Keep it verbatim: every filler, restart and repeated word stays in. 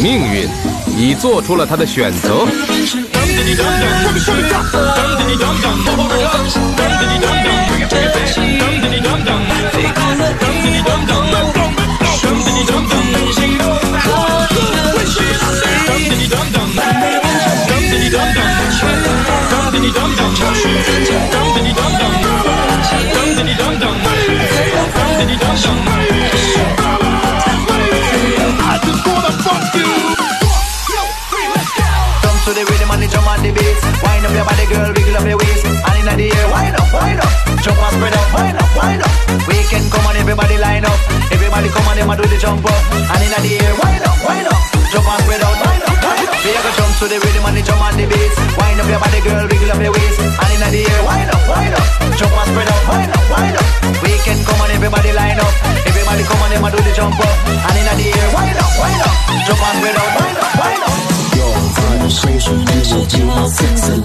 命运已做出了他的选择。 To the rhythm and the drum and the bass. Wind up your body, girl, wiggle up your waist. And in the air, wind up, wind up. Jump and spread out, wind up, wind up. Weekend come on, everybody line up. Everybody come on, them and do the jump up. And in the air, wind up, wind up. Jump and spread out, wind up, wind up. We are gonna jump to the rhythm and the drum and the bass. Wind up your body, girl, wiggle up your waist. And in the air, wind up, wind up. Jump and spread out, wind up, wind up. Weekend come on, everybody line up. Everybody come on, them and do the jump up. And in the air, wind up, wind up. Jump and spread out, wind up, wind up. Social music, sexy